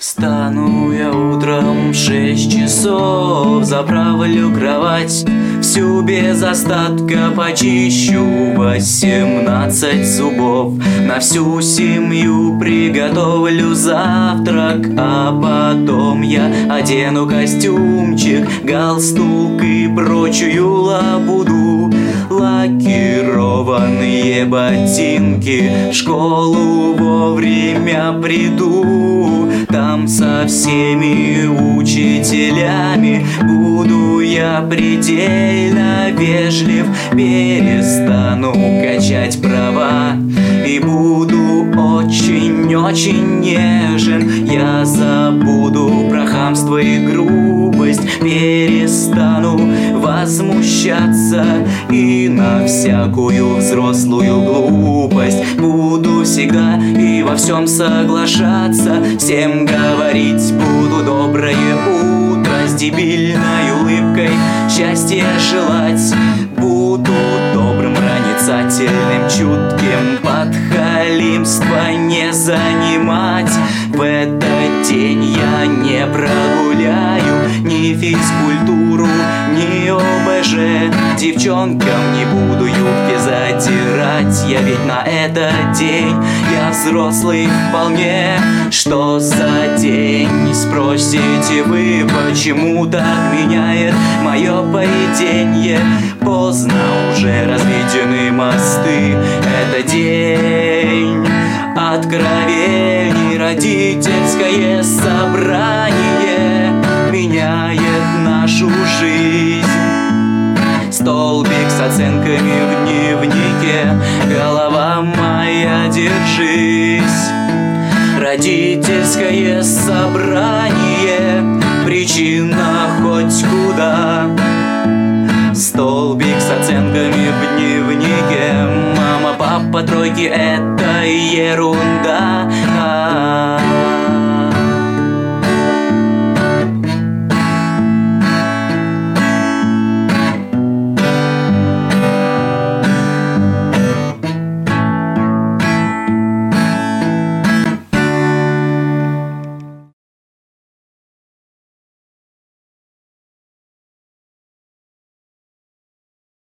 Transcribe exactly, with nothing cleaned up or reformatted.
Встану я утром в шесть часов, заправлю кровать, всю без остатка почищу, восемнадцать зубов. На всю семью приготовлю завтрак, а потом я одену костюмчик, галстук и прочую лабуду. Лакированные ботинки, в школу вовремя приду. Там со всеми учителями буду я предельно вежлив. Перестану качать права и буду очень-очень нежен. Я забуду про хамство и грубость, перестану возмущаться и на всякую взрослую глупость буду всегда и во всем соглашаться. Всем говорить буду доброе утро, с дебильной улыбкой счастья желать. Буду добрым, проницательным, чутким, подхалимство не занимать. В этот день я не прогуляю ни физкультуру, ни о бэ жэ. Девчонкам не буду юбки задирать, я ведь на этот день я взрослый вполне. Что за день, спросите вы, почему так меняет мое поведение? Поздно уже разведены мосты, это день откровений. Родительское собрание меняет нашу жизнь. Столбик с оценками в дневнике, голова моя, держись. Родительское собрание, причина хоть куда. Столбик с оценками в дневнике, мама, папа, тройки — это ерунда.